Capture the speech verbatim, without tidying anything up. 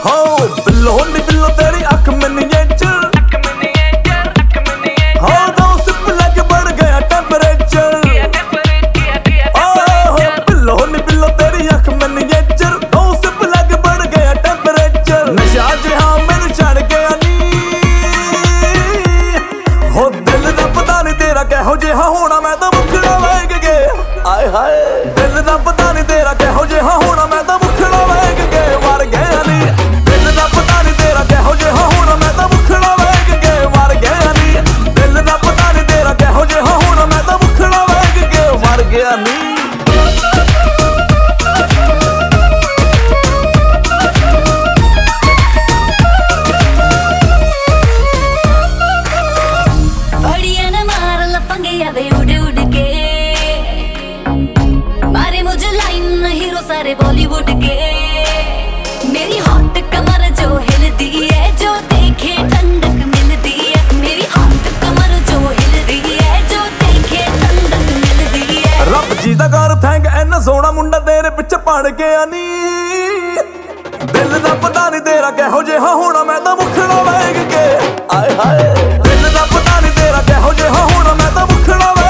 हो बिल्लो नी बिल्लो तेरी अख मिनिएचर, हो दो सिप लग बढ़ गया टेम्परेचर। हो बिल्लो नी बिल्लो तेरी अख मिनिएचर, दो सिप लग बढ़ गया टेम्परेचर। नशा जिहा मैनू चढ़ गया नी, हो दिल दा पता नहीं तेरा किहो जिहा होना, मैं तां मुखड़ा वेख के आए हाय। दिल दा पता नहीं तेरा किहो जिहा होना, मैं तां मुखड़ा वेख के मर गया नी। दिल दा पता नहीं तेरा किहो जिहा होना, मैं तां मुखड़ा वेख के मर गया नी। दिल दा पता नहीं तेरा किहो जिहा होना, मैं तां मुखड़ा वेख के मर गया नी। सारे बॉलीवुड के मेरी हॉट कमर जो हिलती है, जो देखे ठंडक मिलती है। मेरी हॉट कमर जो हिलती है, जो देखे ठंडक मिलती है। रब जी दा कर थैंक इन्ना सोहना मुंडा तेरे पिछे पड़ गया नी। दिल दा पता नहीं तेरा किहो जिहा होना, मैं तां मुखड़ा वेख के आए हाय। दिल दा पता नहीं तेरा किहो जिहा होना, मैं तां मुखड़ा